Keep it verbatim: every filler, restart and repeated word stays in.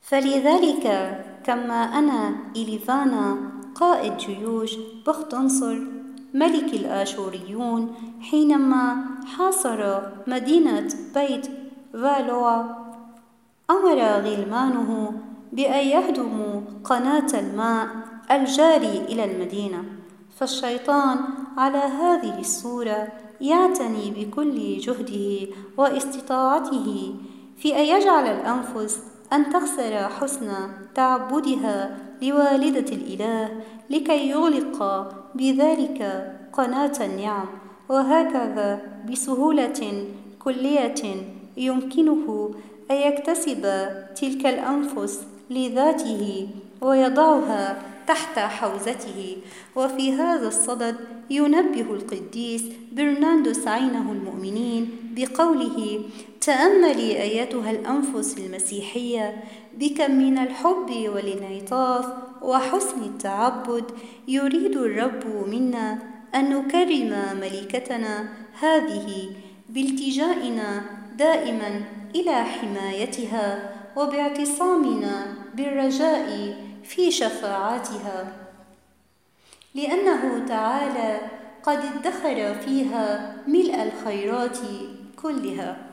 فلذلك كما أن إليفانا قائد جيوش بختنصر ملك الآشوريون حينما حاصر مدينة بيت فالوع أمر غلمانه بأن يهدموا قناة الماء الجاري إلى المدينة، فالشيطان على هذه الصورة يعتني بكل جهده واستطاعته في أن يجعل الأنفس أن تخسر حسن تعبدها لوالدة الإله لكي يغلق بذلك قناة النعم، وهكذا بسهولة كلية يمكنه أن يكتسب تلك الأنفس لذاته ويضعها تحت حوزته. وفي هذا الصدد ينبه القديس برناردوس عينه المؤمنين بقوله: تأملي أيتها الأنفس المسيحية بكم من الحب والانعطاف وحسن التعبد يريد الرب منا أن نكرم ملكتنا هذه بالتجائنا دائما إلى حمايتها وباعتصامنا بالرجاء في شفاعاتها، لأنه تعالى قد ادخر فيها ملء الخيرات كلها.